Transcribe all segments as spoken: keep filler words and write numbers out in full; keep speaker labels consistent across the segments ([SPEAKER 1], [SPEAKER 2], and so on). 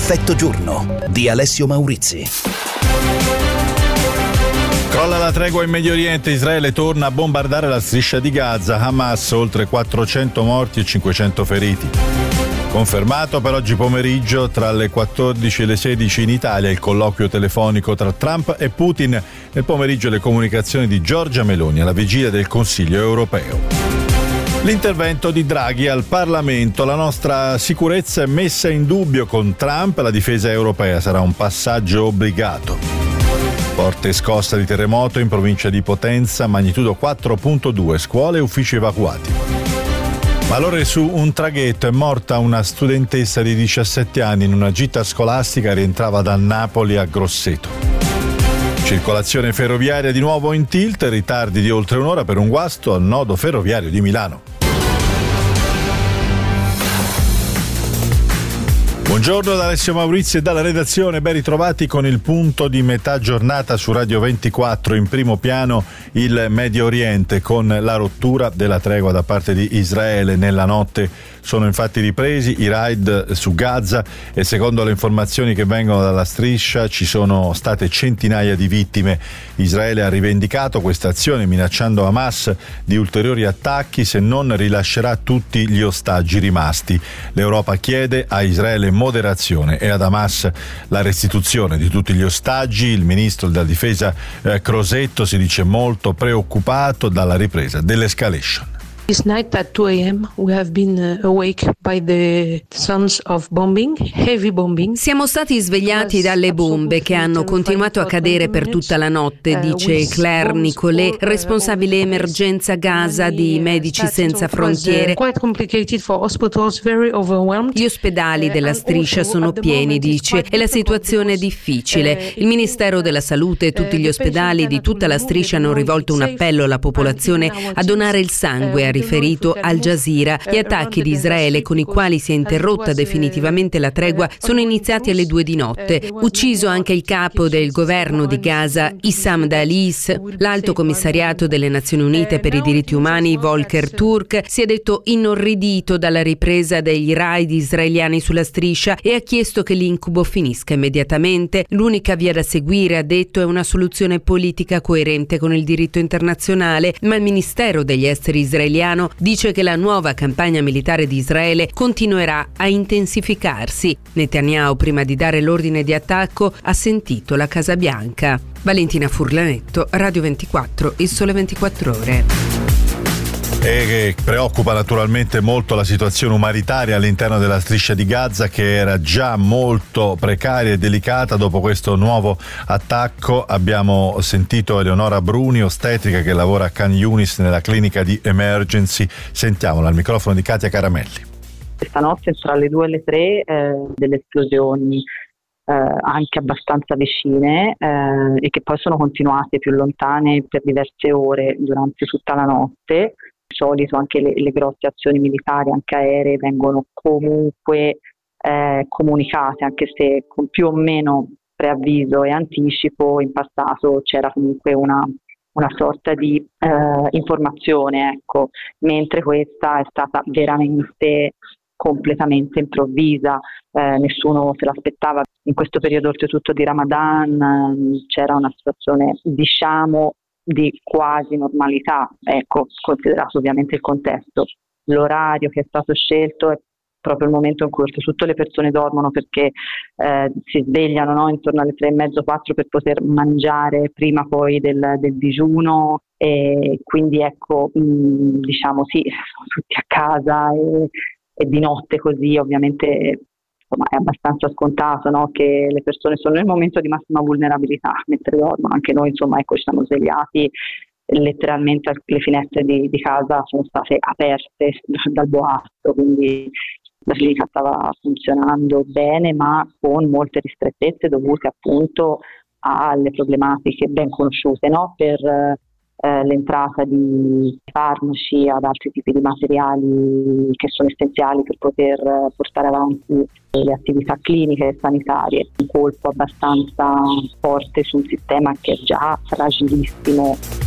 [SPEAKER 1] Effetto giorno di Alessio Maurizi.
[SPEAKER 2] Crolla la tregua in Medio Oriente, Israele torna a bombardare la striscia di Gaza, Hamas oltre quattrocento morti e cinquecento feriti. Confermato per oggi pomeriggio tra le quattordici e le sedici in Italia il colloquio telefonico tra Trump e Putin, nel pomeriggio le comunicazioni di Giorgia Meloni alla vigilia del Consiglio europeo. L'intervento di Draghi al Parlamento, la nostra sicurezza è messa in dubbio con Trump, la difesa europea sarà un passaggio obbligato. Forte scossa di terremoto in provincia di Potenza, magnitudo quattro virgola due, scuole e uffici evacuati. Malore su un traghetto, è morta una studentessa di diciassette anni in una gita scolastica, rientrava da Napoli a Grosseto. Circolazione ferroviaria di nuovo in tilt, ritardi di oltre un'ora per un guasto al nodo ferroviario di Milano. Buongiorno da Alessio Maurizi e dalla redazione, ben ritrovati con il punto di metà giornata su Radio ventiquattro. In primo piano il Medio Oriente con la rottura della tregua da parte di Israele. Nella notte sono infatti ripresi i raid su Gaza e secondo le informazioni che vengono dalla striscia ci sono state centinaia di vittime. Israele ha rivendicato questa azione minacciando Hamas di ulteriori attacchi se non rilascerà tutti gli ostaggi rimasti. L'Europa chiede a Israele moderazione e ad Hamas la restituzione di tutti gli ostaggi. Il ministro della difesa eh, Crosetto si dice molto preoccupato dalla ripresa dell'escalation.
[SPEAKER 3] This night at two a.m. we have been uh, awake by the sounds of bombing, heavy bombing.
[SPEAKER 4] Siamo stati svegliati dalle bombe che hanno continuato a cadere per tutta la notte, dice Claire Nicolet, responsabile emergenza Gaza di Medici Senza Frontiere. Gli ospedali della striscia sono pieni, dice, e la situazione è difficile. Il Ministero della Salute e tutti gli ospedali di tutta la striscia hanno rivolto un appello alla popolazione a donare il sangue, ha riferito Al Jazeera. Gli attacchi di Israele con i quali si è interrotta definitivamente la tregua sono iniziati alle due di notte. Ucciso anche il capo del governo di Gaza, Issam Dalis. L'Alto Commissariato delle Nazioni Unite per i diritti umani, Volker Turk, si è detto inorridito dalla ripresa degli raid israeliani sulla striscia e ha chiesto che l'incubo finisca immediatamente. L'unica via da seguire, ha detto, è una soluzione politica coerente con il diritto internazionale, ma il Ministero degli Esteri israeliano dice che la nuova campagna militare di Israele continuerà a intensificarsi. Netanyahu, prima di dare l'ordine di attacco, ha sentito la Casa Bianca. Valentina Furlanetto, Radio ventiquattro, Il Sole ventiquattro Ore.
[SPEAKER 2] E preoccupa naturalmente molto la situazione umanitaria all'interno della striscia di Gaza, che era già molto precaria e delicata dopo questo nuovo attacco. Abbiamo sentito Eleonora Bruni, ostetrica che lavora a Khan Yunis nella clinica di Emergency. Sentiamola al microfono di Katia Caramelli.
[SPEAKER 5] Questa notte tra le due e le tre eh, delle esplosioni eh, anche abbastanza vicine eh, e che poi sono continuate più lontane per diverse ore durante tutta la notte. Di solito anche le, le grosse azioni militari, anche aeree, vengono comunque eh, comunicate, anche se con più o meno preavviso e anticipo. In passato c'era comunque una, una sorta di eh, informazione, ecco, mentre questa è stata veramente completamente improvvisa, eh, nessuno se l'aspettava. In questo periodo oltretutto di Ramadan eh, c'era una situazione, diciamo, di quasi normalità, ecco, considerato ovviamente il contesto. L'orario che è stato scelto è proprio il momento in cui oltretutto le persone dormono, perché eh, si svegliano, no, intorno alle tre e mezzo, quattro per poter mangiare prima poi del, del digiuno, e quindi ecco, mh, diciamo sì, sono tutti a casa e, e di notte così ovviamente. Insomma, è abbastanza scontato, no, che le persone sono nel momento di massima vulnerabilità mentre dormono. Anche noi, insomma, ecco, ci siamo svegliati, letteralmente le finestre di, di casa sono state aperte dal boato, quindi la clinica stava funzionando bene, ma con molte ristrettezze dovute appunto alle problematiche ben conosciute, no, per eh, l'entrata di farmaci, ad altri tipi di materiali che sono essenziali per poter eh, portare avanti le attività cliniche e sanitarie. Un colpo abbastanza forte su un sistema che è già fragilissimo.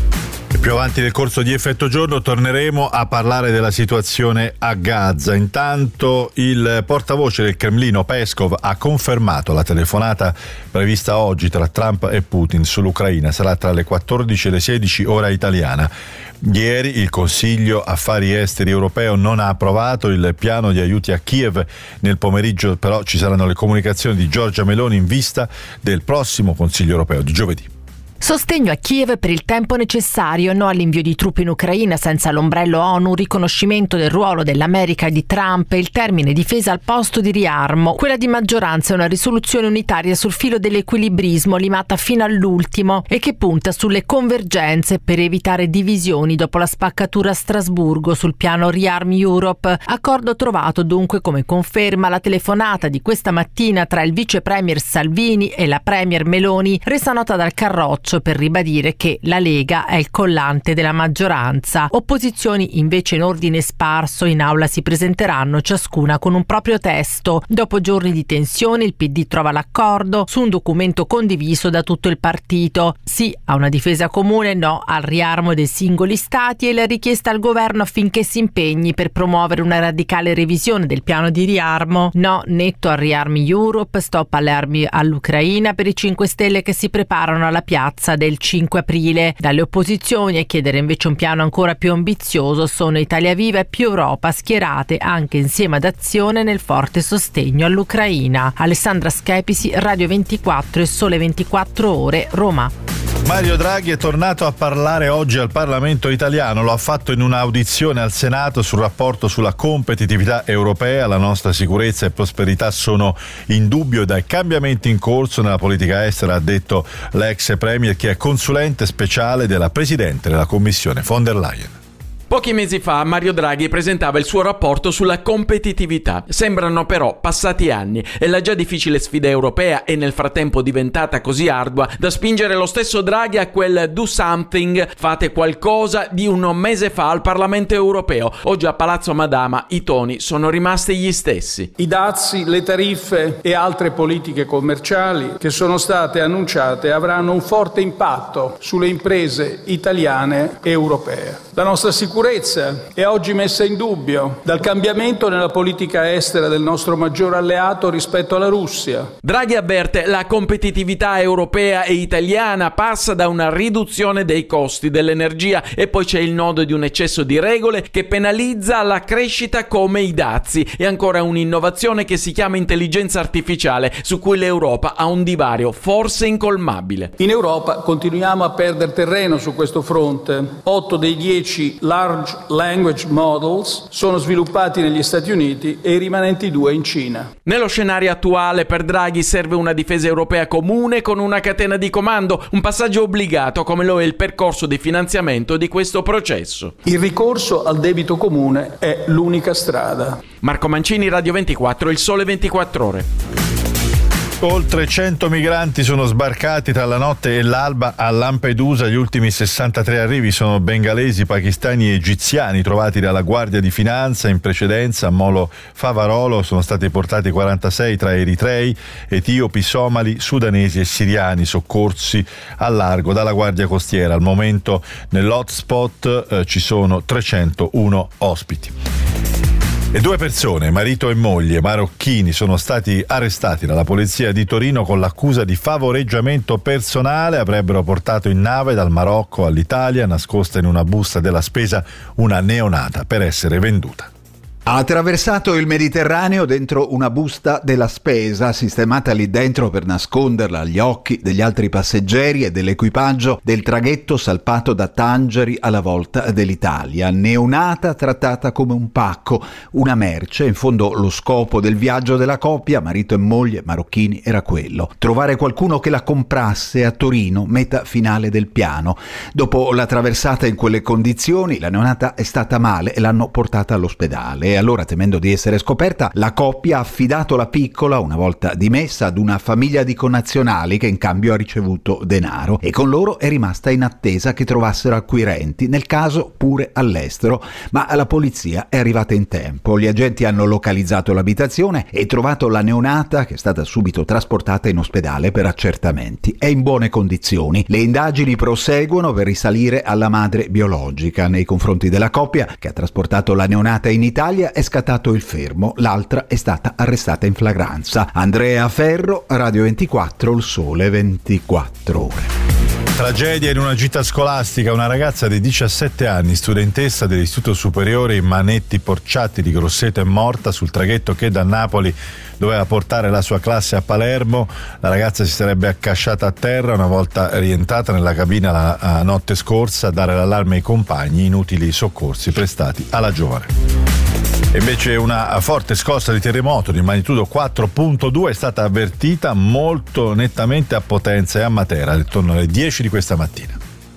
[SPEAKER 2] E più avanti nel corso di Effetto Giorno torneremo a parlare della situazione a Gaza. Intanto il portavoce del Cremlino Peskov ha confermato la telefonata prevista oggi tra Trump e Putin sull'Ucraina. Sarà tra le quattordici e le sedici ora italiana. Ieri il Consiglio Affari Esteri europeo non ha approvato il piano di aiuti a Kiev. Nel pomeriggio però ci saranno le comunicazioni di Giorgia Meloni in vista del prossimo Consiglio europeo di giovedì.
[SPEAKER 6] Sostegno a Kiev per il tempo necessario, no all'invio di truppe in Ucraina senza l'ombrello ONU, riconoscimento del ruolo dell'America e di Trump e il termine difesa al posto di riarmo. Quella di maggioranza è una risoluzione unitaria sul filo dell'equilibrismo limata fino all'ultimo e che punta sulle convergenze per evitare divisioni dopo la spaccatura a Strasburgo sul piano Rearm Europe. Accordo trovato dunque, come conferma la telefonata di questa mattina tra il vice premier Salvini e la premier Meloni, resa nota dal Carroccio per ribadire che la Lega è il collante della maggioranza. Opposizioni invece in ordine sparso in aula si presenteranno ciascuna con un proprio testo. Dopo giorni di tensione il P D trova l'accordo su un documento condiviso da tutto il partito. Sì a una difesa comune, no al riarmo dei singoli stati e la richiesta al governo affinché si impegni per promuovere una radicale revisione del piano di riarmo. No netto al Rearm Europe, stop alle armi all'Ucraina per i cinque Stelle che si preparano alla piazza del cinque aprile. Dalle opposizioni a chiedere invece un piano ancora più ambizioso sono Italia Viva e Più Europa, schierate anche insieme ad Azione nel forte sostegno all'Ucraina. Alessandra Schepisi, Radio ventiquattro e Sole ventiquattro Ore, Roma.
[SPEAKER 2] Mario Draghi è tornato a parlare oggi al Parlamento italiano, lo ha fatto in un'audizione al Senato sul rapporto sulla competitività europea. La nostra sicurezza e prosperità sono in dubbio dai cambiamenti in corso nella politica estera, ha detto l'ex premier che è consulente speciale della Presidente della Commissione von der Leyen.
[SPEAKER 7] Pochi mesi fa Mario Draghi presentava il suo rapporto sulla competitività. Sembrano però passati anni e la già difficile sfida europea è nel frattempo diventata così ardua da spingere lo stesso Draghi a quel do something, fate qualcosa, di un mese fa al Parlamento europeo. Oggi a Palazzo Madama i toni sono rimasti gli stessi.
[SPEAKER 8] I dazi, le tariffe e altre politiche commerciali che sono state annunciate avranno un forte impatto sulle imprese italiane e europee. La nostra sicurezza è oggi messa in dubbio dal cambiamento nella politica estera del nostro maggior alleato rispetto alla Russia.
[SPEAKER 7] Draghi avverte: la competitività europea e italiana passa da una riduzione dei costi dell'energia e poi c'è il nodo di un eccesso di regole che penalizza la crescita come i dazi e ancora un'innovazione che si chiama intelligenza artificiale su cui l'Europa ha un divario forse incolmabile.
[SPEAKER 8] In Europa continuiamo a perdere terreno su questo fronte. Otto dei dieci large language models sono sviluppati negli Stati Uniti e i rimanenti due in Cina.
[SPEAKER 7] Nello scenario attuale per Draghi serve una difesa europea comune con una catena di comando, un passaggio obbligato come lo è il percorso di finanziamento di questo processo.
[SPEAKER 8] Il ricorso al debito comune è l'unica strada.
[SPEAKER 7] Marco Mancini, Radio ventiquattro, Il Sole ventiquattro Ore.
[SPEAKER 2] Oltre cento migranti sono sbarcati tra la notte e l'alba a Lampedusa. Gli ultimi sessantatré arrivi sono bengalesi, pakistani e egiziani trovati dalla Guardia di Finanza. In precedenza a Molo Favarolo sono stati portati quarantasei tra eritrei, etiopi, somali, sudanesi e siriani soccorsi al largo dalla Guardia Costiera. Al momento nell'hotspot eh, ci sono trecentouno ospiti. E due persone, marito e moglie marocchini, sono stati arrestati dalla polizia di Torino con l'accusa di favoreggiamento personale. Avrebbero portato in nave dal Marocco all'Italia, nascosta in una busta della spesa, una neonata per essere venduta.
[SPEAKER 9] Ha attraversato il Mediterraneo dentro una busta della spesa, sistemata lì dentro per nasconderla agli occhi degli altri passeggeri e dell'equipaggio del traghetto salpato da Tangeri alla volta dell'Italia. Neonata trattata come un pacco, una merce. In fondo lo scopo del viaggio della coppia, marito e moglie marocchini, era quello: trovare qualcuno che la comprasse a Torino, meta finale del piano. Dopo la traversata in quelle condizioni, la neonata è stata male e l'hanno portata all'ospedale. allora, temendo di essere scoperta, la coppia ha affidato la piccola, una volta dimessa, ad una famiglia di connazionali che in cambio ha ricevuto denaro, e con loro è rimasta in attesa che trovassero acquirenti, nel caso pure all'estero, ma la polizia è arrivata in tempo. Gli agenti hanno localizzato l'abitazione e trovato la neonata, che è stata subito trasportata in ospedale per accertamenti. È in buone condizioni. Le indagini proseguono per risalire alla madre biologica. Nei confronti della coppia che ha trasportato la neonata in Italia è scattato il fermo, l'altra è stata arrestata in flagranza. Andrea Ferro, Radio ventiquattro, Il Sole ventiquattro Ore.
[SPEAKER 2] Tragedia in una gita scolastica. Una ragazza di diciassette anni, studentessa dell'Istituto Superiore Manetti Porciatti di Grosseto, è morta sul traghetto che da Napoli doveva portare la sua classe a Palermo. La ragazza si sarebbe accasciata a terra una volta rientrata nella cabina la, la notte scorsa a dare l'allarme ai compagni. Inutili soccorsi prestati alla giovane. E invece una forte scossa di terremoto di magnitudo quattro virgola due è stata avvertita molto nettamente a Potenza e a Matera intorno alle dieci di questa mattina.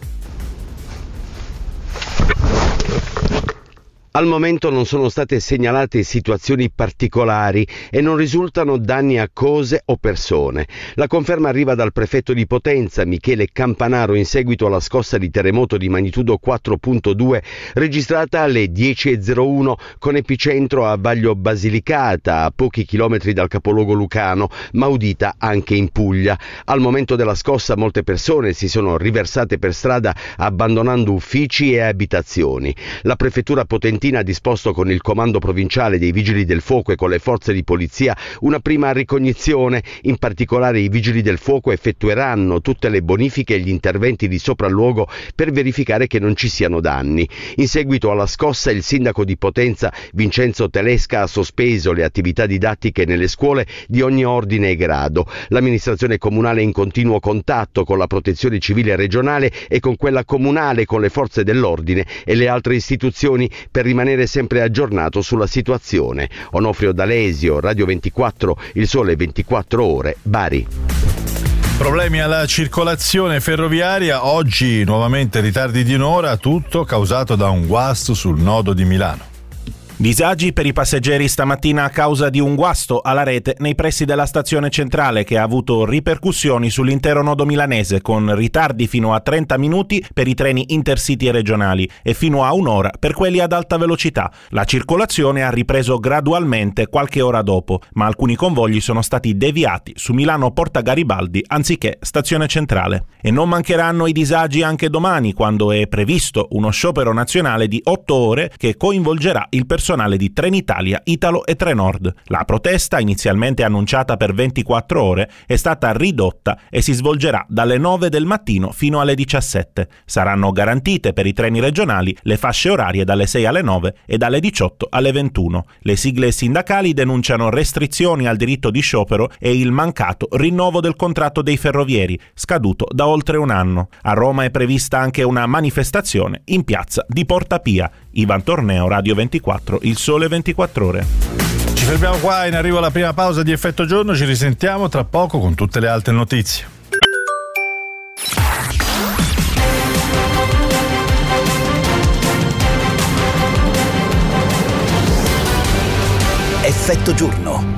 [SPEAKER 10] Al momento non sono state segnalate situazioni particolari e non risultano danni a cose o persone. La conferma arriva dal prefetto di Potenza, Michele Campanaro, in seguito alla scossa di terremoto di magnitudo quattro virgola due registrata alle dieci e zero uno con epicentro a Vaglio Basilicata, a pochi chilometri dal capoluogo lucano, ma udita anche in Puglia. Al momento della scossa molte persone si sono riversate per strada abbandonando uffici e abitazioni. La prefettura potentina ha disposto con il comando provinciale dei Vigili del Fuoco e con le forze di polizia una prima ricognizione. In particolare i Vigili del Fuoco effettueranno tutte le bonifiche e gli interventi di sopralluogo per verificare che non ci siano danni. In seguito alla scossa il sindaco di Potenza, Vincenzo Telesca, ha sospeso le attività didattiche nelle scuole di ogni ordine e grado. L'amministrazione comunale è in continuo contatto con la protezione civile regionale e con quella comunale, con le forze dell'ordine e le altre istituzioni per rimanere sempre aggiornato sulla situazione. Onofrio D'Alesio, Radio ventiquattro, Il Sole ventiquattro Ore, Bari.
[SPEAKER 2] Problemi alla circolazione ferroviaria, oggi nuovamente ritardi di un'ora, tutto causato da un guasto sul nodo di Milano.
[SPEAKER 11] Disagi per i passeggeri stamattina a causa di un guasto alla rete nei pressi della stazione centrale che ha avuto ripercussioni sull'intero nodo milanese, con ritardi fino a trenta minuti per i treni intercity e regionali e fino a un'ora per quelli ad alta velocità. La circolazione ha ripreso gradualmente qualche ora dopo, ma alcuni convogli sono stati deviati su Milano Porta Garibaldi anziché stazione centrale. E non mancheranno i disagi anche domani, quando è previsto uno sciopero nazionale di otto ore che coinvolgerà il personale di Trenitalia, Italo e Trenord. La protesta, inizialmente annunciata per ventiquattro ore, è stata ridotta e si svolgerà dalle nove del mattino fino alle diciassette. Saranno garantite per i treni regionali le fasce orarie dalle sei alle nove e dalle diciotto alle ventuno. Le sigle sindacali denunciano restrizioni al diritto di sciopero e il mancato rinnovo del contratto dei ferrovieri, scaduto da oltre un anno. A Roma è prevista anche una manifestazione in piazza di Porta Pia. Ivan Torneo, Radio ventiquattro, Il Sole ventiquattro Ore.
[SPEAKER 2] Ci fermiamo qua, in arrivo alla prima pausa di Effetto Giorno, ci risentiamo tra poco con tutte le altre notizie.
[SPEAKER 1] Effetto Giorno.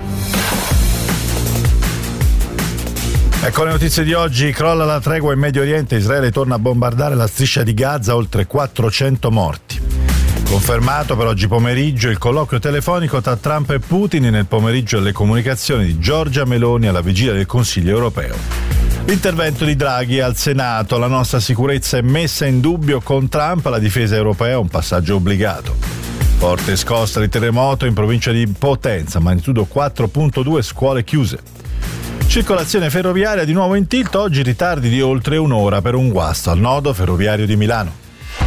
[SPEAKER 2] Ecco le notizie di oggi. Crolla la tregua in Medio Oriente, Israele torna a bombardare la striscia di Gaza, oltre quattrocento morti. Confermato per oggi pomeriggio il colloquio telefonico tra Trump e Putin, nel pomeriggio le comunicazioni di Giorgia Meloni alla vigilia del Consiglio europeo. L'intervento di Draghi al Senato, la nostra sicurezza è messa in dubbio con Trump, la difesa europea un passaggio obbligato. Forte scossa di terremoto in provincia di Potenza, magnitudo quattro virgola due, scuole chiuse. Circolazione ferroviaria di nuovo in tilt, oggi ritardi di oltre un'ora per un guasto al nodo ferroviario di Milano.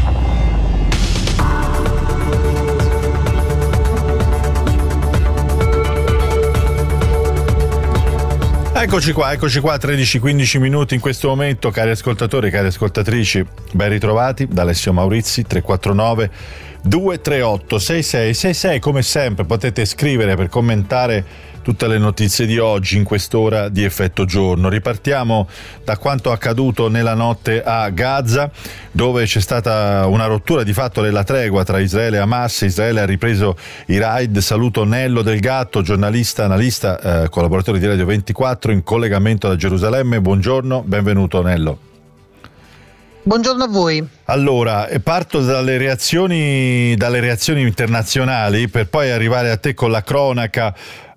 [SPEAKER 2] Eccoci qua, eccoci qua, tredici quindici minuti in questo momento, cari ascoltatori, cari ascoltatrici, ben ritrovati da Alessio Maurizi, tre quattro nove due tre otto sei sei sei sei. Come sempre potete scrivere per commentare tutte le notizie di oggi in quest'ora di Effetto Giorno. Ripartiamo da quanto accaduto nella notte a Gaza, dove c'è stata una rottura di fatto della tregua tra Israele e Hamas. Israele ha ripreso i raid. Saluto Nello Del Gatto, giornalista, analista, eh, collaboratore di Radio ventiquattro in collegamento da Gerusalemme. Buongiorno, benvenuto Nello.
[SPEAKER 12] Buongiorno a voi.
[SPEAKER 2] Allora, parto dalle reazioni, dalle reazioni internazionali per poi arrivare a te con la cronaca.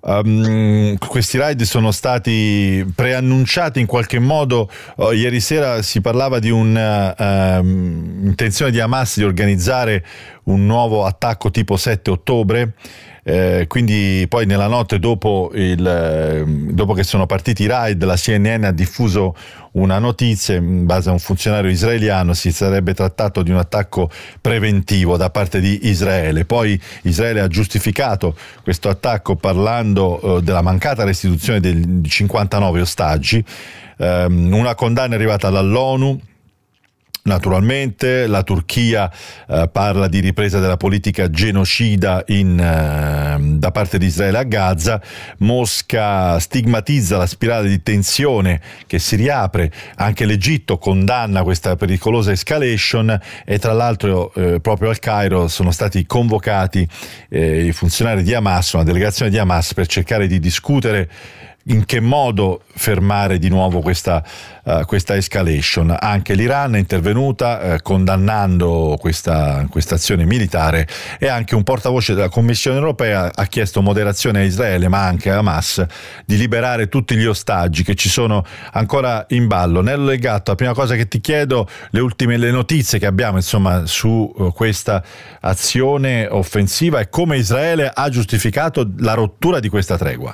[SPEAKER 2] Um, questi raid sono stati preannunciati in qualche modo. Uh, ieri sera si parlava di un'intenzione uh, um, di Hamas di organizzare un nuovo attacco tipo sette ottobre. Eh, quindi poi nella notte dopo, il, eh, dopo che sono partiti i raid, la C N N ha diffuso una notizia in base a un funzionario israeliano. Si sarebbe trattato di un attacco preventivo da parte di Israele. Poi Israele ha giustificato questo attacco parlando eh, della mancata restituzione dei cinquantanove ostaggi. Eh, una condanna è arrivata dall'ONU. Naturalmente la Turchia eh, parla di ripresa della politica genocida in, eh, da parte di Israele a Gaza. Mosca stigmatizza la spirale di tensione che si riapre. Anche l'Egitto condanna questa pericolosa escalation e tra l'altro eh, proprio al Cairo sono stati convocati eh, i funzionari di Hamas, una delegazione di Hamas, per cercare di discutere in che modo fermare di nuovo questa, uh, questa escalation. Anche l'Iran è intervenuta uh, condannando questa, questa azione militare, e anche un portavoce della Commissione europea ha chiesto moderazione a Israele ma anche a Hamas di liberare tutti gli ostaggi che ci sono ancora in ballo. Nello Del Gatto, la prima cosa che ti chiedo, le ultime le notizie che abbiamo insomma su uh, questa azione offensiva e come Israele ha giustificato la rottura di questa tregua.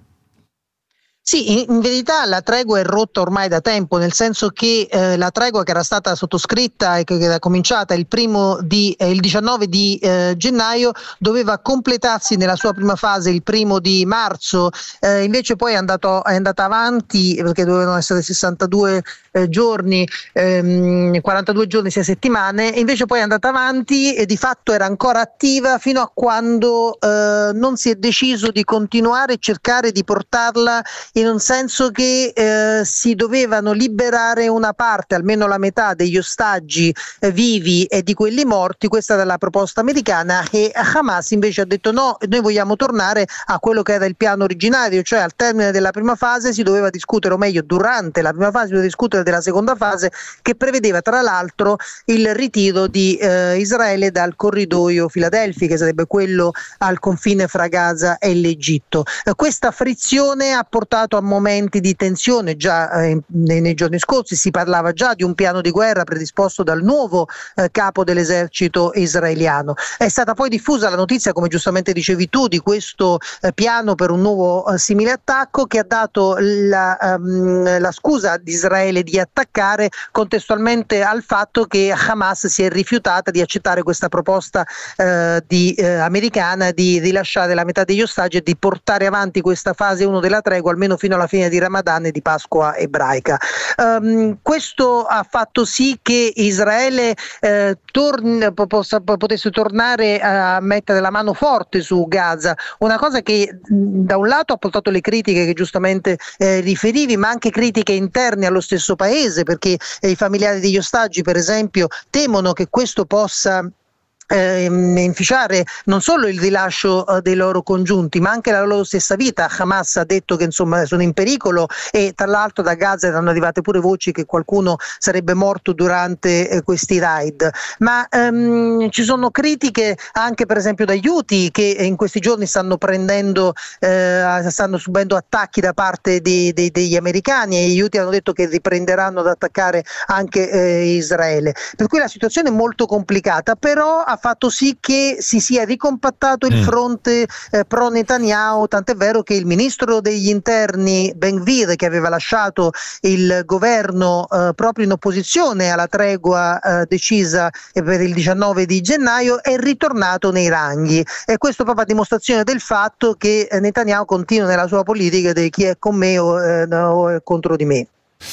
[SPEAKER 12] Sì, in verità la tregua è rotta ormai da tempo, nel senso che eh, la tregua che era stata sottoscritta e che era cominciata il, primo di, eh, il diciannove di eh, gennaio doveva completarsi nella sua prima fase il primo di marzo, eh, invece poi è, andato, è andata avanti perché dovevano essere sessantadue eh, giorni, ehm, quarantadue giorni, sei settimane, e invece poi è andata avanti e di fatto era ancora attiva fino a quando eh, non si è deciso di continuare e cercare di portarla in un senso che eh, si dovevano liberare una parte, almeno la metà degli ostaggi eh, vivi e di quelli morti. Questa era la proposta americana, e Hamas invece ha detto no, noi vogliamo tornare a quello che era il piano originario, cioè al termine della prima fase si doveva discutere, o meglio durante la prima fase si doveva discutere della seconda fase, che prevedeva tra l'altro il ritiro di eh, Israele dal corridoio Filadelfi, che sarebbe quello al confine fra Gaza e l'Egitto. Eh, questa frizione ha portato a momenti di tensione. Già eh, nei, nei giorni scorsi si parlava già di un piano di guerra predisposto dal nuovo eh, capo dell'esercito israeliano. È stata poi diffusa la notizia, come giustamente dicevi tu, di questo eh, piano per un nuovo eh, simile attacco, che ha dato la, um, la scusa di Israele di attaccare contestualmente al fatto che Hamas si è rifiutata di accettare questa proposta eh, di, eh, americana di rilasciare la metà degli ostaggi e di portare avanti questa fase uno della tregua almeno fino alla fine di Ramadan e di Pasqua ebraica. Um, questo ha fatto sì che Israele eh, torni, possa, potesse tornare a mettere la mano forte su Gaza, una cosa che da un lato ha portato le critiche che giustamente eh, riferivi, ma anche critiche interne allo stesso paese, perché eh, i familiari degli ostaggi per esempio temono che questo possa Eh, inficiare non solo il rilascio eh, dei loro congiunti, ma anche la loro stessa vita. Hamas ha detto che insomma sono in pericolo, e tra l'altro da Gaza erano arrivate pure voci che qualcuno sarebbe morto durante eh, questi raid. Ma ehm, ci sono critiche anche per esempio dagli Houthi, che in questi giorni stanno prendendo eh, stanno subendo attacchi da parte di, di, degli americani, e gli Houthi hanno detto che riprenderanno ad attaccare anche eh, Israele, per cui la situazione è molto complicata, però ha fatto sì che si sia ricompattato il fronte eh, pro Netanyahu, tant'è vero che il ministro degli interni Ben Gvir, che aveva lasciato il governo eh, proprio in opposizione alla tregua eh, decisa per il diciannove di gennaio, è ritornato nei ranghi, e questo proprio a dimostrazione del fatto che eh, Netanyahu continua nella sua politica di chi è con me o, eh, o è contro di me.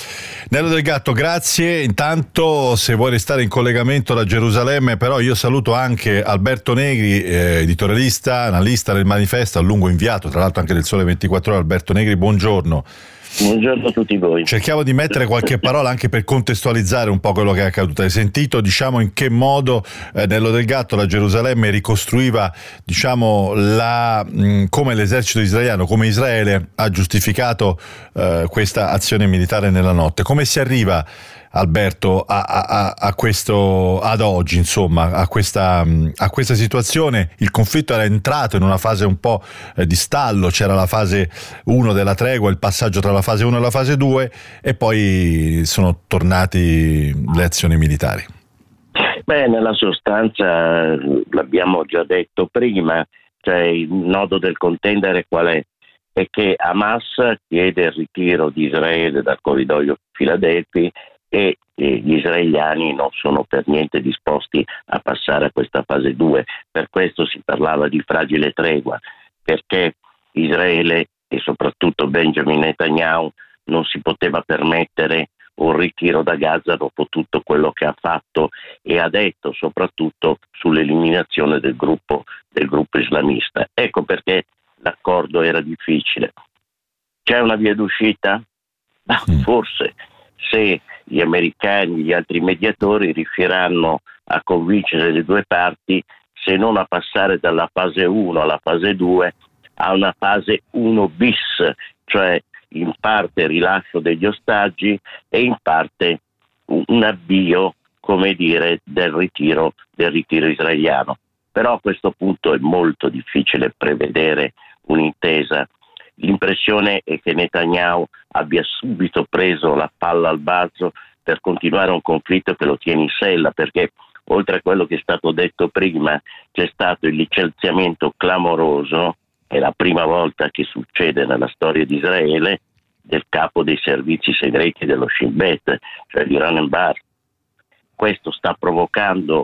[SPEAKER 2] Nello Del Gatto, grazie. Intanto, se vuoi restare in collegamento da Gerusalemme, però io saluto anche Alberto Negri, eh, editorialista, analista del Manifesto, a lungo inviato, tra l'altro anche del Sole ventiquattro Ore. Alberto Negri, buongiorno.
[SPEAKER 13] Buongiorno a tutti voi.
[SPEAKER 2] Cerchiamo di mettere qualche parola anche per contestualizzare un po' quello che è accaduto. Hai sentito, diciamo, in che modo eh, Nello Del Gatto la Gerusalemme ricostruiva, diciamo, la, mh, come l'esercito israeliano, come Israele ha giustificato eh, questa azione militare nella notte. Come si arriva, Alberto, a, a, a questo, ad oggi, insomma, a questa, a questa situazione? Il conflitto era entrato in una fase un po' eh, di stallo, c'era la fase uno della tregua, il passaggio tra la fase uno e la fase due, e poi sono tornati le azioni militari.
[SPEAKER 13] Beh, nella sostanza l'abbiamo già detto prima, cioè il nodo del contendere qual è? È che Hamas chiede il ritiro di Israele dal corridoio Filadelfi e gli israeliani non sono per niente disposti a passare a questa fase due. Per questo si parlava di fragile tregua, perché Israele e soprattutto Benjamin Netanyahu non si poteva permettere un ritiro da Gaza dopo tutto quello che ha fatto e ha detto, soprattutto sull'eliminazione del gruppo, del gruppo islamista. Ecco perché l'accordo era difficile. C'è una via d'uscita? Ah, forse, se gli americani e gli altri mediatori riusciranno a convincere le due parti, se non a passare dalla fase uno alla fase due, a una fase uno bis, cioè in parte rilascio degli ostaggi e in parte un avvio, come dire, del ritiro, del ritiro israeliano. Però a questo punto è molto difficile prevedere un'intesa. L'impressione è che Netanyahu abbia subito preso la palla al balzo per continuare un conflitto che lo tiene in sella, perché oltre a quello che è stato detto prima c'è stato il licenziamento clamoroso, è la prima volta che succede nella storia di Israele, del capo dei servizi segreti dello Shin Bet, cioè di Renen Bar. Questo sta provocando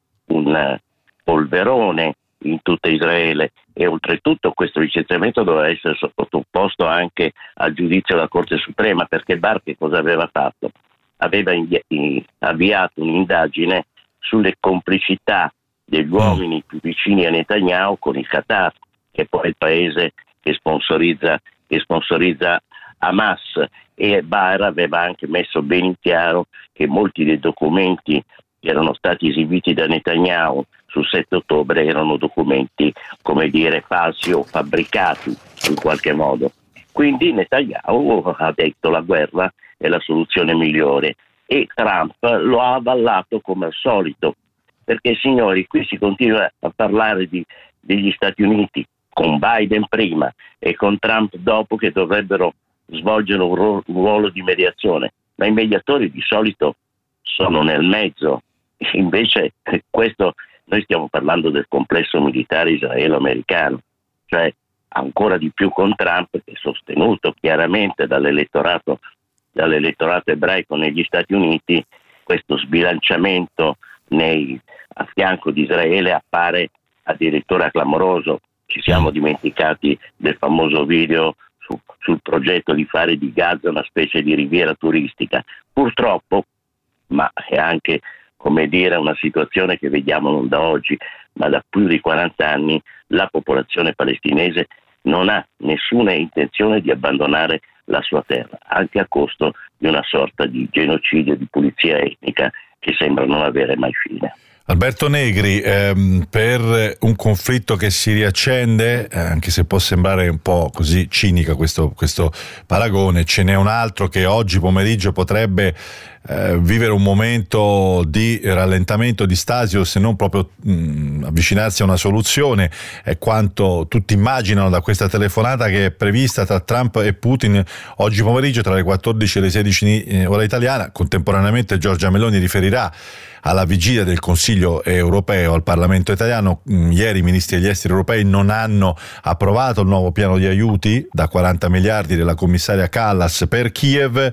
[SPEAKER 13] un polverone in tutta Israele e oltretutto questo licenziamento doveva essere sottoposto anche al giudizio della Corte Suprema, perché Bar che cosa aveva fatto? Aveva invi- avviato un'indagine sulle complicità degli uomini più vicini a Netanyahu con il Qatar, che poi è il paese che sponsorizza, che sponsorizza Hamas, e Bar aveva anche messo ben in chiaro che molti dei documenti che erano stati esibiti da Netanyahu sul sette ottobre erano documenti, come dire, falsi o fabbricati in qualche modo. Quindi Netanyahu ha detto la guerra è la soluzione migliore e Trump lo ha avallato come al solito, perché signori, qui si continua a parlare di, degli Stati Uniti con Biden prima e con Trump dopo, che dovrebbero svolgere un, ro- un ruolo di mediazione, ma i mediatori di solito sono nel mezzo. Invece questo, noi stiamo parlando del complesso militare israelo-americano, cioè ancora di più con Trump, che è sostenuto chiaramente dall'elettorato, dall'elettorato ebraico negli Stati Uniti. Questo sbilanciamento nei, a fianco di Israele appare addirittura clamoroso. Ci siamo dimenticati del famoso video su, sul progetto di fare di Gaza una specie di riviera turistica. Purtroppo, ma è anche, come dire, una situazione che vediamo non da oggi, ma da più di quaranta anni, la popolazione palestinese non ha nessuna intenzione di abbandonare la sua terra, anche a costo di una sorta di genocidio, di pulizia etnica che sembra non avere mai fine.
[SPEAKER 2] Alberto Negri, ehm, per un conflitto che si riaccende, eh, anche se può sembrare un po' così cinica questo, questo paragone, ce n'è un altro che oggi pomeriggio potrebbe eh, vivere un momento di rallentamento, di stasi, o se non proprio mh, avvicinarsi a una soluzione. È quanto tutti immaginano da questa telefonata che è prevista tra Trump e Putin oggi pomeriggio tra le quattordici e le sedici eh, ora italiana. Contemporaneamente Giorgia Meloni riferirà alla vigilia del Consiglio europeo al Parlamento italiano. Ieri i ministri degli esteri europei non hanno approvato il nuovo piano di aiuti da quaranta miliardi della commissaria Kallas per Kiev.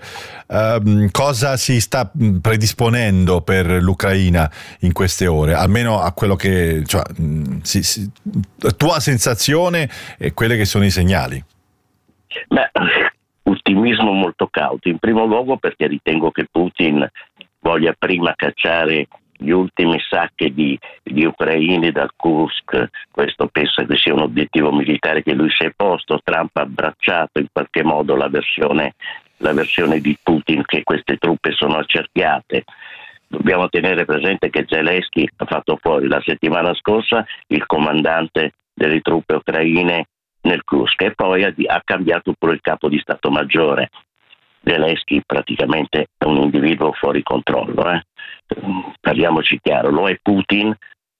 [SPEAKER 2] Um, cosa si sta predisponendo per l'Ucraina in queste ore? Almeno a quello che, cioè, si, si, tua sensazione e quelle che sono i segnali.
[SPEAKER 13] Beh, ultim- ottimismo molto cauto, in primo luogo perché ritengo che Putin voglia prima cacciare gli ultimi sacchi di, di ucraini dal Kursk. Questo penso che sia un obiettivo militare che lui si è posto. Trump ha abbracciato in qualche modo la versione, la versione di Putin che queste truppe sono accerchiate. Dobbiamo tenere presente che Zelensky ha fatto fuori la settimana scorsa il comandante delle truppe ucraine nel Kursk e poi ha, ha cambiato pure il capo di Stato Maggiore. Zelensky praticamente è un individuo fuori controllo, eh? Parliamoci chiaro, lo è Putin,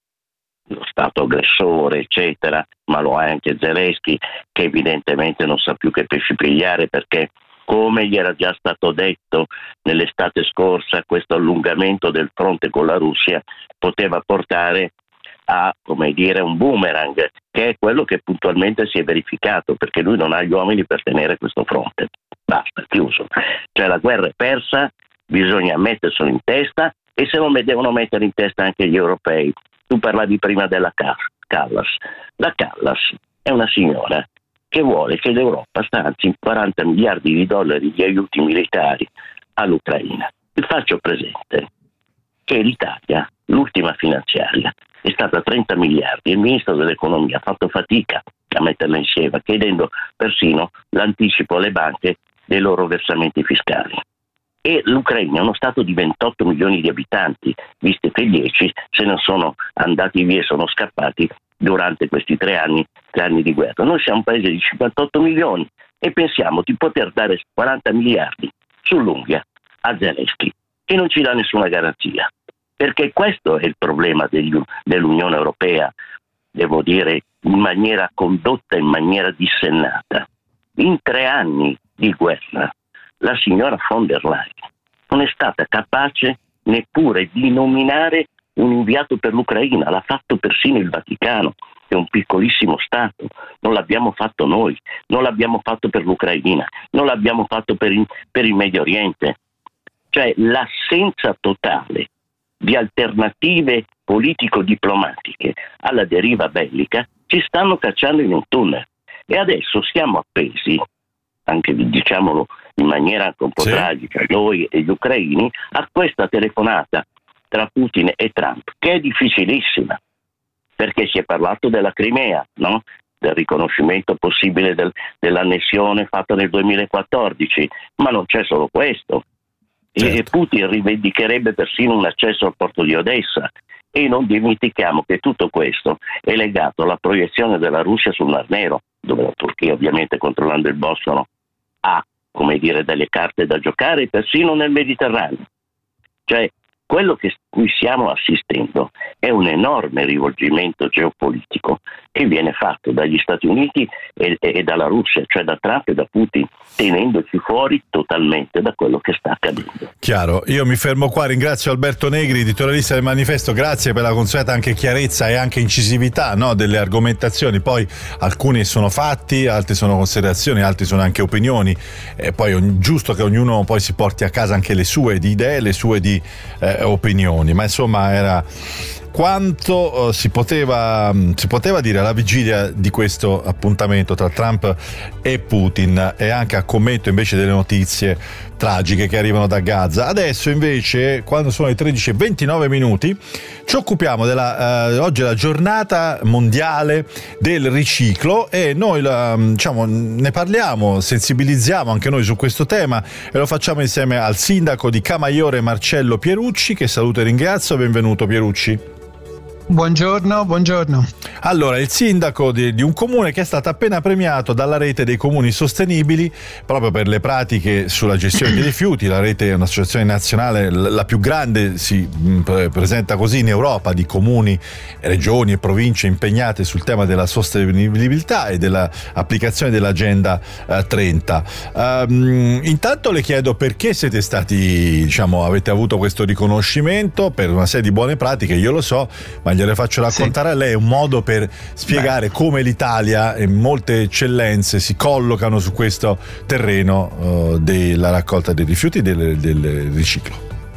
[SPEAKER 13] lo Stato aggressore eccetera, ma lo è anche Zelensky, che evidentemente non sa più che pesci pigliare, perché come gli era già stato detto nell'estate scorsa, questo allungamento del fronte con la Russia poteva portare a, come dire, un boomerang, che è quello che puntualmente si è verificato, perché lui non ha gli uomini per tenere questo fronte. Basta, chiuso. Cioè la guerra è persa, bisogna metterselo in testa, e se non me devono mettere in testa anche gli europei. Tu parlavi prima della Callas. La Callas è una signora che vuole che l'Europa stanzi quaranta miliardi di dollari di aiuti militari all'Ucraina. Vi faccio presente che l'Italia, l'ultima finanziaria, è stata trenta miliardi e il ministro dell'economia ha fatto fatica a metterla insieme, chiedendo persino l'anticipo alle banche dei loro versamenti fiscali. E l'Ucraina è uno stato di ventotto milioni di abitanti, visto che dieci se ne sono andati via e sono scappati durante questi tre anni, tre anni di guerra. Noi siamo un paese di cinquantotto milioni e pensiamo di poter dare quaranta miliardi sull'unghia a Zelensky, che non ci dà nessuna garanzia. Perché questo è il problema degli, dell'Unione Europea, devo dire, in maniera condotta in maniera dissennata. In tre anni di guerra la signora von der Leyen non è stata capace neppure di nominare un inviato per l'Ucraina, l'ha fatto persino il Vaticano, che è un piccolissimo Stato. Non l'abbiamo fatto noi, non l'abbiamo fatto per l'Ucraina, non l'abbiamo fatto per il, per il Medio Oriente. Cioè l'assenza totale di alternative politico-diplomatiche alla deriva bellica ci stanno cacciando in un tunnel, e adesso siamo appesi, anche diciamolo in maniera anche un po' sì. tragica, noi e gli ucraini, a questa telefonata tra Putin e Trump, che è difficilissima, perché si è parlato della Crimea, no? Del riconoscimento possibile del, dell'annessione fatta nel duemilaquattordici, ma non c'è solo questo. Certo. E Putin rivendicherebbe persino un accesso al porto di Odessa, e non dimentichiamo che tutto questo è legato alla proiezione della Russia sul Mar Nero, dove la Turchia, ovviamente controllando il Bosforo, ha, come dire, delle carte da giocare persino nel Mediterraneo. Cioè quello che cui stiamo assistendo è un enorme rivolgimento geopolitico che viene fatto dagli Stati Uniti e, e dalla Russia, cioè da Trump e da Putin, tenendoci fuori totalmente da quello che sta accadendo.
[SPEAKER 2] Chiaro, io mi fermo qua, ringrazio Alberto Negri, editorialista del Manifesto, grazie per la consueta anche chiarezza e anche incisività, no, delle argomentazioni. Poi alcuni sono fatti, altri sono considerazioni, altri sono anche opinioni, e poi è giusto che ognuno poi si porti a casa anche le sue di idee, le sue di eh, opinioni, ma insomma era quanto uh, si poteva um, si poteva dire alla vigilia di questo appuntamento tra Trump e Putin, e anche a commento invece delle notizie tragiche che arrivano da Gaza. Adesso invece, quando sono le tredici e ventinove minuti, ci occupiamo della uh, oggi è la giornata mondiale del riciclo, e noi la, diciamo, ne parliamo, sensibilizziamo anche noi su questo tema, e lo facciamo insieme al sindaco di Camaiore Marcello Pierucci, che saluto e ringrazio. Benvenuto Pierucci.
[SPEAKER 14] Buongiorno, buongiorno.
[SPEAKER 2] Allora, il sindaco di, di un comune che è stato appena premiato dalla rete dei comuni sostenibili proprio per le pratiche sulla gestione dei rifiuti. La rete è un'associazione nazionale, la più grande, si mh, presenta così in Europa, di comuni, regioni e province impegnate sul tema della sostenibilità e dell'applicazione dell'agenda eh, trenta. Um, intanto le chiedo perché siete stati, diciamo, avete avuto questo riconoscimento per una serie di buone pratiche, io lo so, ma gliele faccio raccontare sì. a lei. È un modo per spiegare Beh. come l'Italia e molte eccellenze si collocano su questo terreno uh, della raccolta dei rifiuti e del, del riciclo.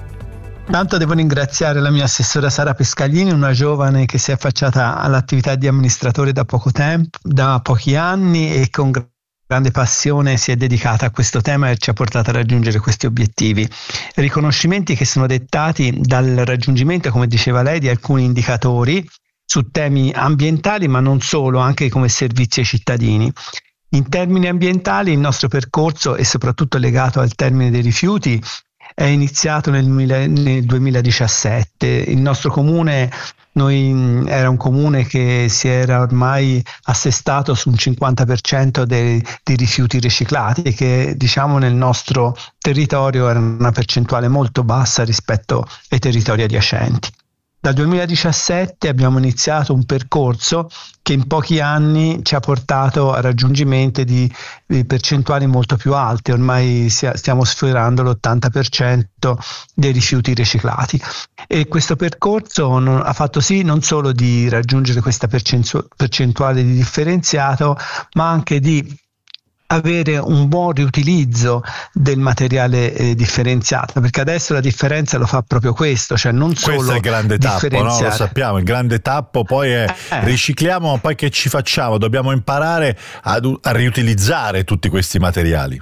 [SPEAKER 14] Tanto devo ringraziare la mia assessora Sara Pescaglini, una giovane che si è affacciata all'attività di amministratore da poco tempo, da pochi anni, e con grande passione si è dedicata a questo tema e ci ha portato a raggiungere questi obiettivi. Riconoscimenti che sono dettati dal raggiungimento, come diceva lei, di alcuni indicatori su temi ambientali, ma non solo, anche come servizi ai cittadini. In termini ambientali il nostro percorso, e soprattutto legato al termine dei rifiuti, è iniziato nel, nel duemiladiciassette. Il nostro comune Noi, era un comune che si era ormai assestato su un cinquanta per cento dei, dei rifiuti riciclati, che diciamo nel nostro territorio era una percentuale molto bassa rispetto ai territori adiacenti. Dal duemiladiciassette abbiamo iniziato un percorso che in pochi anni ci ha portato a raggiungimento di, di percentuali molto più alte. Ormai stiamo sfiorando l'ottanta per cento dei rifiuti riciclati, e questo percorso non, ha fatto sì non solo di raggiungere questa percentu- percentuale di differenziato, ma anche di avere un buon riutilizzo del materiale eh, differenziato, perché adesso la differenza lo fa proprio questo, cioè non solo
[SPEAKER 2] questo è il grande tappo, no? Lo sappiamo, il grande tappo poi è eh. ricicliamo, ma poi che ci facciamo? Dobbiamo imparare a, a riutilizzare tutti questi materiali.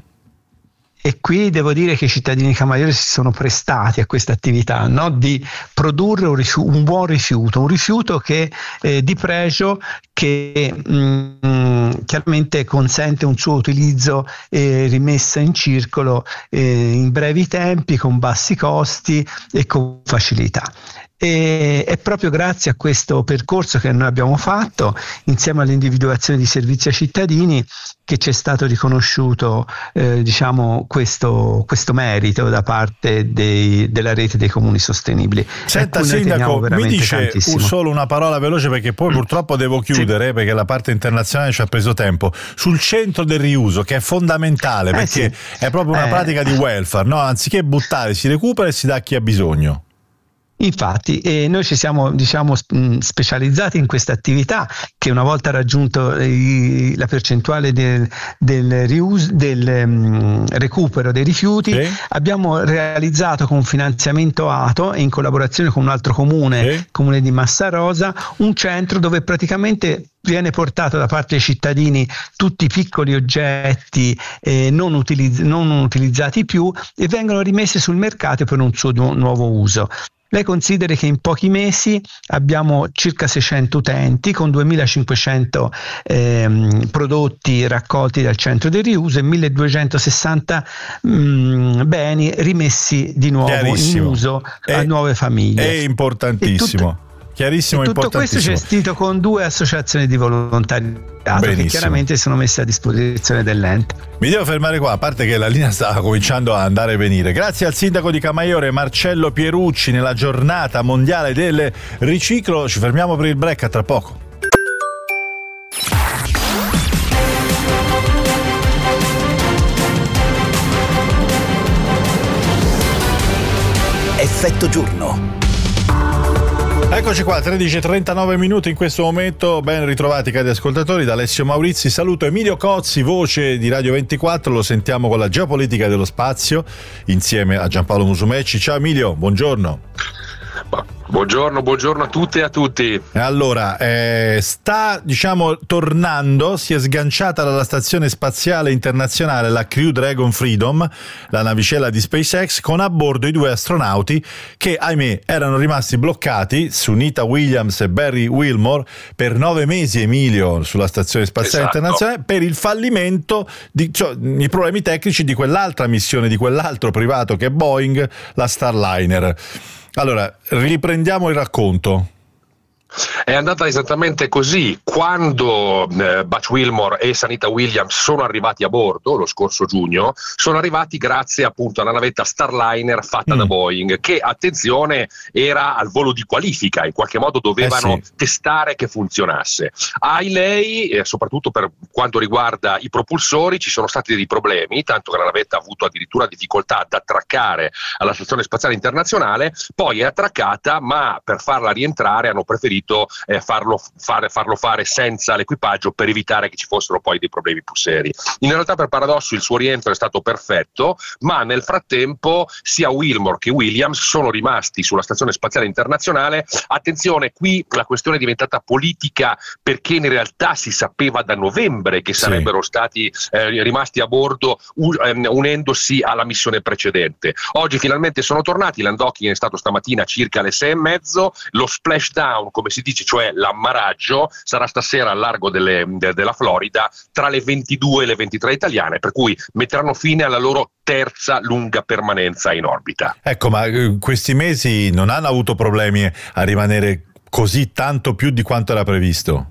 [SPEAKER 14] E qui devo dire che i cittadini camaiori si sono prestati a questa attività, no? Di produrre un, rifiuto, un buon rifiuto, un rifiuto che eh, di pregio, che mh, chiaramente consente un suo utilizzo e rimessa in circolo eh, in brevi tempi, con bassi costi e con facilità. E è proprio grazie a questo percorso che noi abbiamo fatto, insieme all'individuazione di servizi ai cittadini, che ci è stato riconosciuto eh, diciamo questo, questo merito da parte dei, della rete dei comuni sostenibili.
[SPEAKER 2] Senta Sindaco, mi dice
[SPEAKER 14] tantissimo.
[SPEAKER 2] solo una parola veloce, perché poi mm. purtroppo devo chiudere, sì. perché la parte internazionale ci ha preso tempo, sul centro del riuso, che è fondamentale, eh, perché sì. è proprio una eh. pratica di welfare, no? Anziché buttare si recupera e si dà a chi ha bisogno.
[SPEAKER 14] Infatti eh, noi ci siamo diciamo specializzati in questa attività, che una volta raggiunto i, la percentuale del, del, riuso, del um, recupero dei rifiuti, sì. abbiamo realizzato con finanziamento A T O e in collaborazione con un altro comune, sì. comune di Massarosa, un centro dove praticamente viene portato da parte dei cittadini tutti i piccoli oggetti eh, non, utilizz- non utilizzati più, e vengono rimessi sul mercato per un suo nu- nuovo uso. Lei consideri che in pochi mesi abbiamo circa seicento utenti con duemilacinquecento ehm, prodotti raccolti dal centro del riuso e milleduecentosessanta mh, beni rimessi di nuovo in uso a nuove famiglie.
[SPEAKER 2] È importantissimo. Chiarissimo,
[SPEAKER 14] e tutto questo gestito con due associazioni di volontariato Benissimo. che chiaramente sono messe a disposizione dell'ente.
[SPEAKER 2] Mi devo fermare qua, a parte che la linea stava cominciando a andare e venire. Grazie al sindaco di Camaiore Marcello Pierucci, nella giornata mondiale del riciclo. Ci fermiamo per il break, a tra poco.
[SPEAKER 1] Effetto giorno.
[SPEAKER 2] Eccoci qua, tredici e trentanove minuti in questo momento. Ben ritrovati cari ascoltatori, da Alessio Maurizi saluto Emilio Cozzi, voce di Radio ventiquattro. Lo sentiamo con la geopolitica dello spazio insieme a Giampaolo Musumeci. Ciao Emilio, buongiorno.
[SPEAKER 15] Buongiorno, buongiorno a tutte e a tutti.
[SPEAKER 2] Allora, eh, sta diciamo tornando, si è sganciata dalla stazione spaziale internazionale la Crew Dragon Freedom, la navicella di SpaceX, con a bordo i due astronauti che, ahimè, erano rimasti bloccati, Sunita Williams e Barry Wilmore, per nove mesi, Emilio, sulla stazione spaziale esatto. internazionale, per il fallimento, di, cioè, i problemi tecnici di quell'altra missione, di quell'altro privato che è Boeing, la Starliner. Allora, riprendiamo il racconto.
[SPEAKER 15] È andata esattamente così. Quando eh, Butch Wilmore e Sunita Williams sono arrivati a bordo lo scorso giugno, sono arrivati grazie appunto alla navetta Starliner fatta mm. da Boeing, che, attenzione, era al volo di qualifica, in qualche modo dovevano eh sì. testare che funzionasse. Ai lei, eh, soprattutto per quanto riguarda i propulsori, ci sono stati dei problemi, tanto che la navetta ha avuto addirittura difficoltà ad attraccare alla stazione spaziale internazionale. Poi è attraccata, ma per farla rientrare hanno preferito preferito eh, farlo, fare, farlo fare senza l'equipaggio per evitare che ci fossero poi dei problemi più seri. In realtà, per paradosso, il suo rientro è stato perfetto, ma nel frattempo sia Wilmore che Williams sono rimasti sulla Stazione Spaziale Internazionale. Attenzione, qui la questione è diventata politica perché in realtà si sapeva da novembre che sarebbero sì. stati eh, rimasti a bordo un, um, unendosi alla missione precedente. Oggi finalmente sono tornati, l'undocking è stato stamattina circa alle sei e mezzo, lo splashdown, come si dice, cioè l'ammaraggio, sarà stasera al largo delle, de, della Florida tra le ventidue e le ventitré italiane, per cui metteranno fine alla loro terza lunga permanenza in orbita.
[SPEAKER 2] Ecco, ma eh, questi mesi non hanno avuto problemi a rimanere così tanto più di quanto era previsto?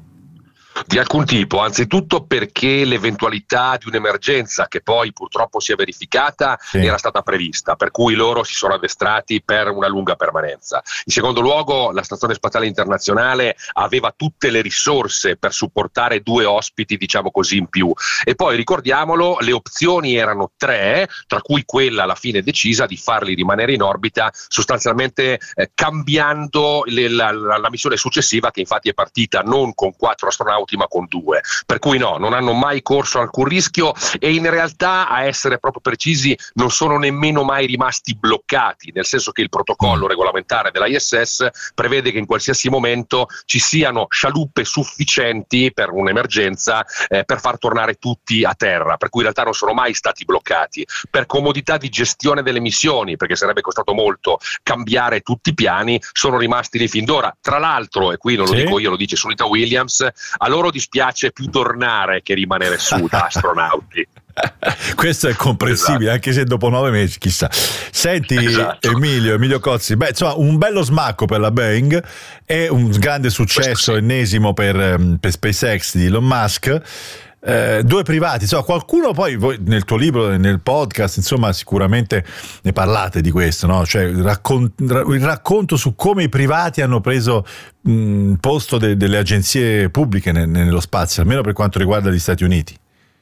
[SPEAKER 15] Di alcun tipo, anzitutto perché l'eventualità di un'emergenza che poi purtroppo si è verificata sì. era stata prevista, per cui loro si sono addestrati per una lunga permanenza. In secondo luogo, la Stazione Spaziale Internazionale aveva tutte le risorse per supportare due ospiti, diciamo così, in più. E poi ricordiamolo, le opzioni erano tre, tra cui quella alla fine decisa di farli rimanere in orbita, sostanzialmente eh, cambiando le, la, la, la missione successiva, che infatti è partita non con quattro astronauti ma con due, per cui no, non hanno mai corso alcun rischio e in realtà, a essere proprio precisi, non sono nemmeno mai rimasti bloccati, nel senso che il protocollo regolamentare dell'I S S prevede che in qualsiasi momento ci siano scialuppe sufficienti per un'emergenza eh, per far tornare tutti a terra, per cui in realtà non sono mai stati bloccati. Per comodità di gestione delle missioni, perché sarebbe costato molto cambiare tutti i piani, sono rimasti lì fin d'ora. Tra l'altro, e qui non lo sì. dico io, lo dice Sunita Williams, a loro dispiace più tornare che rimanere su da astronauti.
[SPEAKER 2] Questo è comprensibile, esatto. Anche se dopo nove mesi, chissà. Senti, esatto. Emilio, Emilio Cozzi, beh, insomma, un bello smacco per la Boeing e un grande successo sì. ennesimo per, per SpaceX di Elon Musk. Eh, due privati, insomma, qualcuno poi voi nel tuo libro, nel podcast, insomma, sicuramente ne parlate di questo, no? Cioè il, raccon- il racconto su come i privati hanno preso mh, posto de- delle agenzie pubbliche ne- nello spazio, almeno per quanto riguarda gli Stati Uniti.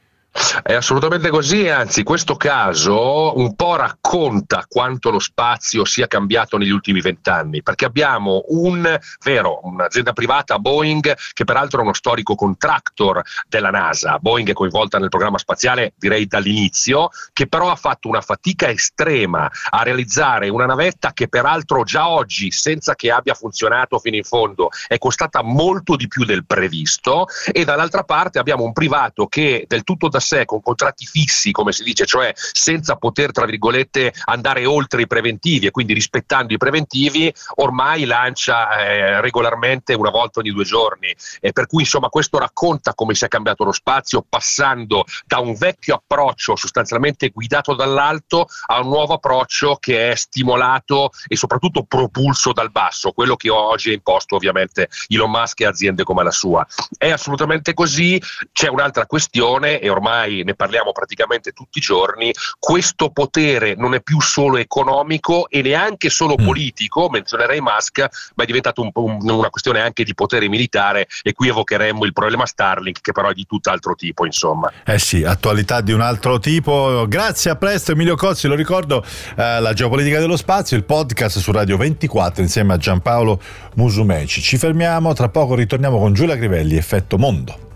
[SPEAKER 15] È assolutamente così, anzi questo caso un po' racconta quanto lo spazio sia cambiato negli ultimi vent'anni, perché abbiamo un vero, un'azienda privata, Boeing, che peraltro è uno storico contractor della NASA. Boeing è coinvolta nel programma spaziale direi dall'inizio, che però ha fatto una fatica estrema a realizzare una navetta che peraltro già oggi, senza che abbia funzionato fino in fondo, è costata molto di più del previsto, e dall'altra parte abbiamo un privato che del tutto da sé, con contratti fissi, come si dice, cioè senza poter, tra virgolette, andare oltre i preventivi e quindi rispettando i preventivi, ormai lancia eh, regolarmente una volta ogni due giorni. E per cui insomma questo racconta come si è cambiato lo spazio, passando da un vecchio approccio sostanzialmente guidato dall'alto a un nuovo approccio che è stimolato e soprattutto propulso dal basso, quello che oggi è imposto ovviamente Elon Musk e aziende come la sua. È assolutamente così. C'è un'altra questione, e ormai ne parliamo praticamente tutti i giorni: questo potere non è più solo economico e neanche solo mm. politico, menzionerei Musk, ma è diventato un, un, una questione anche di potere militare, e qui evocheremmo il problema Starlink, che però è di tutt'altro tipo, insomma.
[SPEAKER 2] Eh sì, attualità di un altro tipo. Grazie, a presto Emilio Cozzi, lo ricordo, eh, la geopolitica dello spazio, il podcast su Radio ventiquattro insieme a Giampaolo Musumeci. Ci fermiamo, tra poco ritorniamo con Giulia Crivelli, Effetto Mondo.